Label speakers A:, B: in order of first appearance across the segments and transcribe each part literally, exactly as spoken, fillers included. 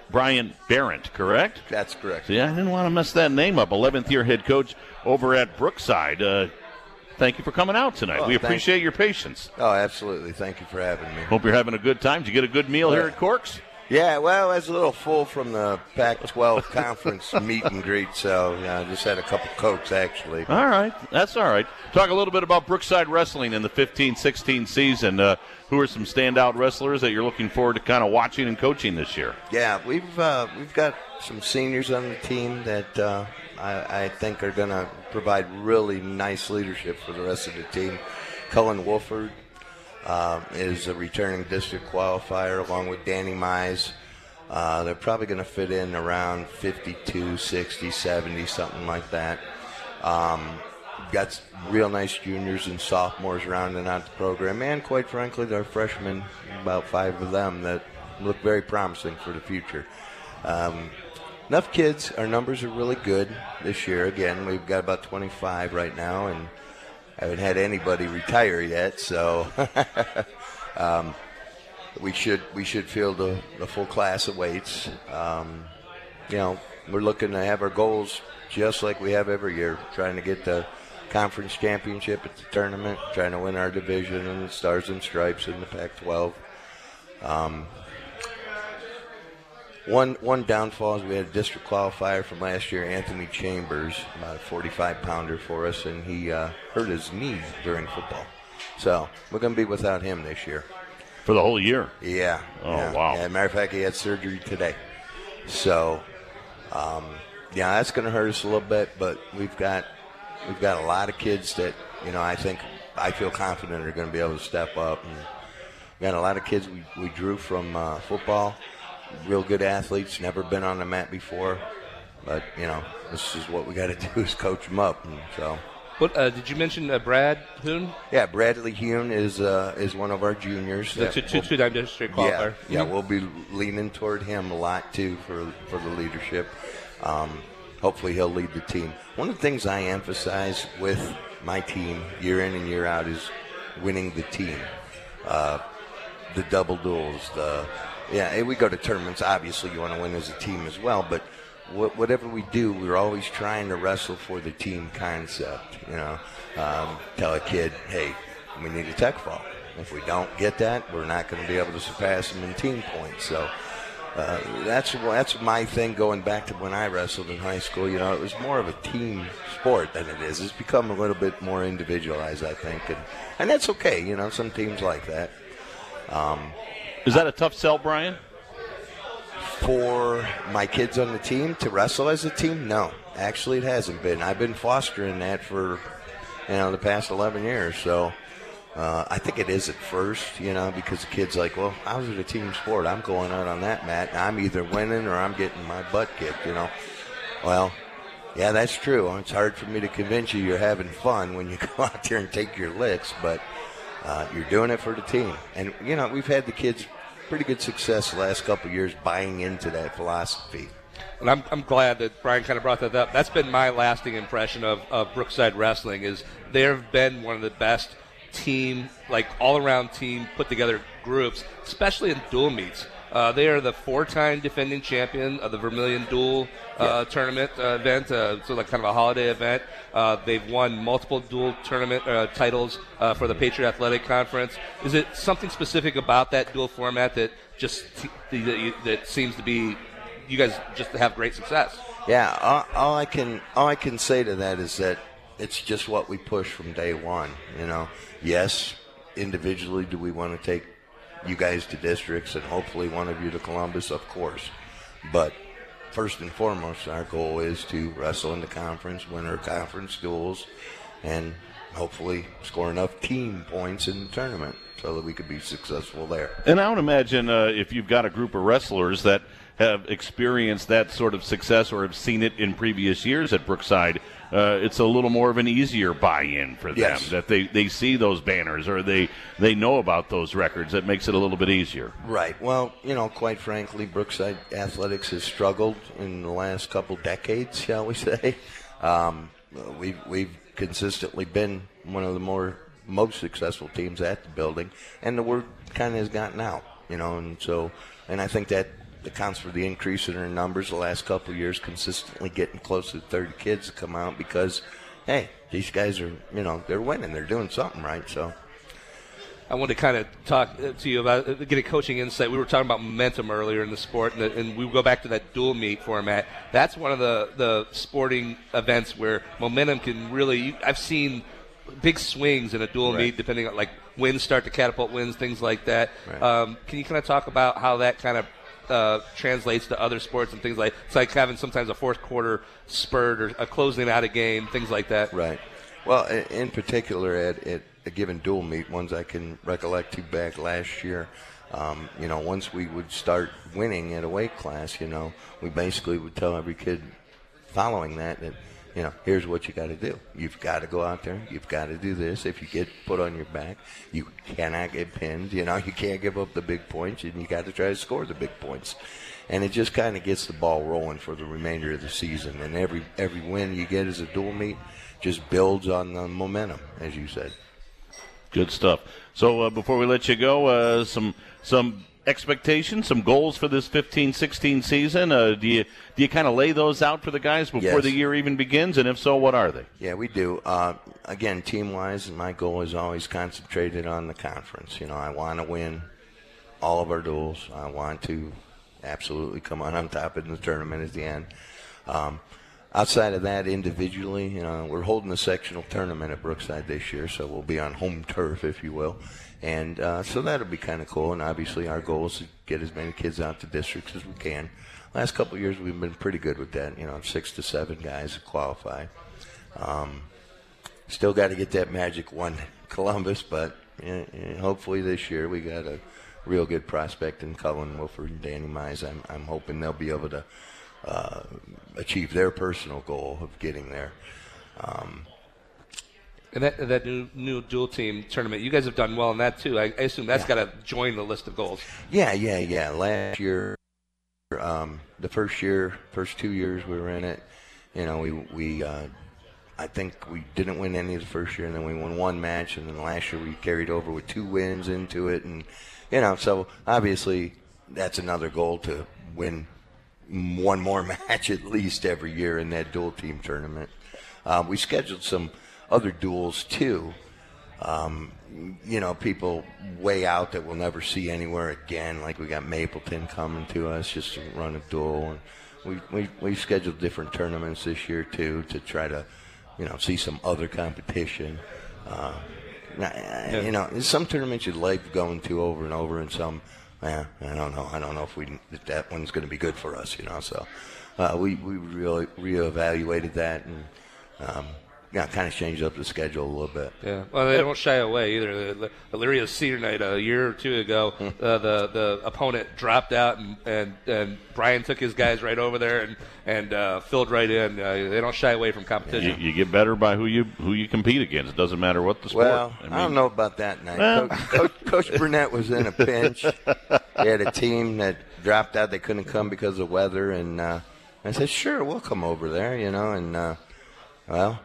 A: Brian Barrett, correct?
B: That's correct.
A: Yeah, I didn't want to mess that name up. eleventh year head coach over at Brookside. Uh, thank you for coming out tonight.
B: Oh,
A: we appreciate your patience.
B: Oh, absolutely. Thank you for having me.
A: Hope you're having a good time. Did you get a good meal
B: yeah.
A: here at Corks?
B: Yeah, well, I was a little full from the Pac twelve conference meet and greet, so yeah, I just had a couple Cokes, actually.
A: All right. That's all right. Talk a little bit about Brookside Wrestling in the fifteen sixteen season. Uh, who are some standout wrestlers that you're looking forward to kind of watching and coaching this year?
B: Yeah, we've uh, we've got some seniors on the team that uh, I, I think are going to provide really nice leadership for the rest of the team. Cullen Wolford uh, is a returning district qualifier along with Danny Mize. Uh, they're probably going to fit in around fifty-two, sixty, seventy, something like that. Um, got real nice juniors and sophomores rounding out the program, and quite frankly, there are freshmen, about five of them, that look very promising for the future. Um, enough kids. Our numbers are really good this year. Again, we've got about twenty-five right now, and haven't had anybody retire yet, so um, we should we should field a, a full class of weights. Um, you know, we're looking to have our goals just like we have every year, trying to get the conference championship at the tournament, trying to win our division and the Stars and Stripes in the Pac twelve. Um, one one downfall is we had a district qualifier from last year, Anthony Chambers, about a forty-five pounder for us, and he uh, hurt his knee during football. So we're going to be without him this year.
A: For the whole year?
B: Yeah.
A: Oh,
B: yeah.
A: wow.
B: Yeah, matter of fact, he had surgery today. So, um, yeah, that's going to hurt us a little bit, but we've got we've got a lot of kids that, you know, I think I feel confident are going to be able to step up. And we got a lot of kids we, we drew from uh, football, real good athletes, never been on the mat before. But, you know, this is what we got to do is coach them up. And so.
C: What, uh, did you mention uh, Brad Hoon?
B: Yeah, Bradley Hune is uh, is one of our juniors.
C: The two, two, two-time district qualifier.
B: Yeah, yeah, we'll be leaning toward him a lot, too, for, for the leadership. Um, hopefully he'll lead the team. One of the things I emphasize with my team year in and year out is winning the team. Uh, the double duels. The yeah, we go to tournaments. Obviously, you want to win as a team as well, but whatever we do, we're always trying to wrestle for the team concept. You know, um, tell a kid, hey, we need a tech fall. If we don't get that, we're not going to be able to surpass them in team points. So uh, that's that's my thing going back to when I wrestled in high school. You know, it was more of a team sport than it is. It's become a little bit more individualized, I think, and and that's okay. You know, some teams like that. Um,
A: is that a tough sell, Brian?
B: For my kids on the team to wrestle as a team? No, actually it hasn't been. I've been fostering that for, you know, the past eleven years. So uh, I think it is at first, you know, because the kid's like, well, I was at a team sport. I'm going out on that mat. And I'm either winning or I'm getting my butt kicked, you know. Well, yeah, that's true. It's hard for me to convince you you're having fun when you go out there and take your licks, but uh, you're doing it for the team. And, you know, we've had the kids pretty good success the last couple of years buying into that philosophy.
C: And I'm, I'm glad that Brian kind of brought that up. That's been my lasting impression of, of Brookside Wrestling is they've been one of the best team, like all-around team put-together groups, especially in dual meets. Uh, they are the four-time defending champion of the Vermilion Dual uh, yeah. tournament uh, event, uh, so like kind of a holiday event. Uh, they've won multiple dual tournament uh, titles uh, for the Patriot Athletic Conference. Is it something specific about that dual format that just t- that, you, that seems to be you guys just have great success?
B: Yeah, all, all I can all I can say to that is that it's just what we push from day one. You know, yes, individually, do we want to take you guys to districts and hopefully one of you to Columbus, of course. But first and foremost, our goal is to wrestle in the conference, win our conference duels, and hopefully score enough team points in the tournament so that we could be successful there.
A: And I would imagine uh, if you've got a group of wrestlers that have experienced that sort of success or have seen it in previous years at Brookside, uh, it's a little more of an easier buy-in for them,
B: yes.
A: that they, they see those banners or they, they know about those records. That makes it a little bit easier.
B: Right. Well, you know, quite frankly, Brookside Athletics has struggled in the last couple decades, shall we say. Um, we've, we've consistently been one of the more most successful teams at the building, and the word kind of has gotten out, you know, and so, and I think that accounts for the increase in their numbers the last couple of years, consistently getting close to thirty kids to come out because, hey, these guys are, you know, they're winning. They're doing something right, so.
C: I wanted to kind of talk to you about, get a coaching insight. We were talking about momentum earlier in the sport, and, the, and we go back to that dual meet format. That's one of the, the sporting events where momentum can really, I've seen big swings in a dual
B: right.
C: meet, depending on, like, wins start to catapult wins, things like that.
B: Right.
C: Um, can you kind of talk about how that kind of uh, translates to other sports and things like, it's like having sometimes a fourth quarter spurt or a closing out a game, things like that.
B: Right. Well, in particular, at, at a given dual meet, ones I can recollect to back last year, um, you know, once we would start winning at a weight class, you know, we basically would tell every kid following that that, you know, here's what you got to do. You've got to go out there. You've got to do this. If you get put on your back, you cannot get pinned. You know, you can't give up the big points, and you got to try to score the big points. And it just kind of gets the ball rolling for the remainder of the season. And every every win you get as a dual meet just builds on the momentum, as you said.
A: Good stuff. So uh, before we let you go, uh, some some expectations, some goals for this fifteen sixteen season. Uh, do you do you kind of lay those out for the guys before
B: Yes.
A: the year even begins? And if so, what are they?
B: Yeah, we do. Uh, again, team-wise, my goal is always concentrated on the conference. You know, I want to win all of our duels. I want to absolutely come on on top in the tournament at the end. Um, outside of that, individually, you know, we're holding a sectional tournament at Brookside this year, so we'll be on home turf, if you will. And uh, so that'll be kind of cool. And obviously our goal is to get as many kids out to districts as we can. Last couple of years we've been pretty good with that. You know, six to seven guys qualify. Um, still got to get that magic one, Columbus, but yeah, yeah, hopefully this year we got a real good prospect in Cullen Wilford and Danny Mize. I'm, I'm hoping they'll be able to uh, achieve their personal goal of getting there. Um,
C: And that that new new dual team tournament, you guys have done well in that too. I, I assume that's
B: Yeah.
C: got to join the list of goals.
B: Yeah, yeah, yeah. Last year, um, the first year, first two years we were in it, you know, we we uh, I think we didn't win any of the first year, and then we won one match, and then last year we carried over with two wins into it, and you know, so obviously that's another goal to win one more match at least every year in that dual team tournament. Uh, we scheduled some other duels too. Um, you know, people way out that we'll never see anywhere again. Like we got Mapleton coming to us just to run a duel, and we we we scheduled different tournaments this year too to try to, you know, see some other competition. Uh, now, you know, some tournaments you like going to over and over, and some, eh, I don't know. I don't know if we if that one's going to be good for us. You know, so uh, we we really reevaluated that and. Um, Yeah, kind of changed up the schedule a little bit.
C: Yeah, well, they don't shy away either. The Elyria Senior Night a year or two ago, uh, the the opponent dropped out, and, and, and Brian took his guys right over there and and uh, filled right in. Uh, they don't shy away from competition.
A: You, you get better by who you who you compete against. It doesn't matter what the sport.
B: Well, I, mean, I don't know about that night.
A: Well.
B: Coach, Coach, Coach Burnett was in a pinch. He had a team that dropped out. They couldn't come because of weather, and uh, I said, "Sure, we'll come over there," you know, and. Uh, Well,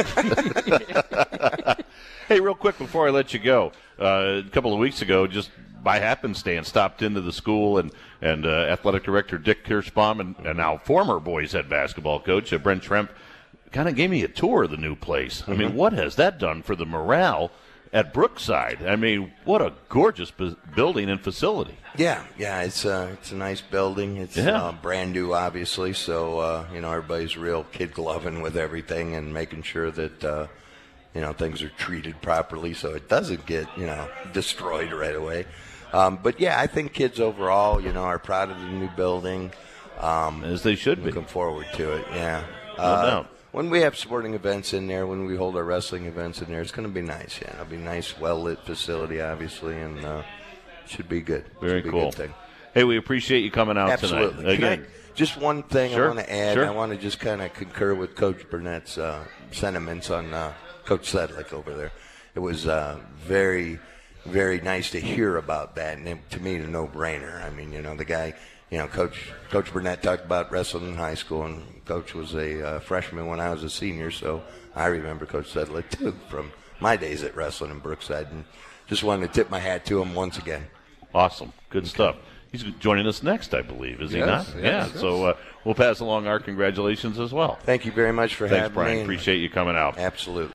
A: hey, real quick before I let you go, uh, a couple of weeks ago, just by happenstance, stopped into the school and and uh, athletic director Dick Kirschbaum and, and now former boys head basketball coach uh, Brent Tremp kind of gave me a tour of the new place. I mean, what has that done for the morale at Brookside? I mean, what a gorgeous bu- building and facility.
B: Yeah, yeah, it's uh, it's a nice building. It's
A: Yeah.
B: uh, brand new, obviously. So uh, you know, everybody's real kid gloving with everything and making sure that uh, you know things are treated properly, so it doesn't get you know destroyed right away. Um, but yeah, I think kids overall, you know, are proud of the new building. Um,
A: As they should be.
B: looking forward to it. Yeah,
A: No
B: uh,
A: doubt.
B: When we have sporting events in there, when we hold our wrestling events in there, it's going to be nice. Yeah, it'll be a nice, well-lit facility, obviously, and uh, should be good.
A: Very
B: should be
A: cool.
B: A good thing.
A: Hey, we appreciate you coming out
B: Absolutely.
A: tonight.
B: Can I-
A: Again,
B: just one thing
A: Sure,
B: I want to add.
A: sure.
B: I want to just kind of concur with Coach Burnett's uh, sentiments on uh, Coach Sedlick over there. It was uh, very, very nice to hear about that, and it, to me, a no-brainer. I mean, you know, the guy, you know, Coach Coach Burnett talked about wrestling in high school, and Coach was a uh, freshman when I was a senior, so I remember Coach Sedlick, too, from my days at wrestling in Brookside, and just wanted to tip my hat to him once again.
A: awesome. Good stuff. He's joining us next, I believe, is he
C: Yes,
A: not?
C: yes,
A: yeah.
C: yes.
A: So uh, we'll pass along our congratulations as well.
B: Thank you very much for
A: Thanks,
B: having
A: Brian.
B: me.
A: Appreciate you coming out.
B: Absolutely.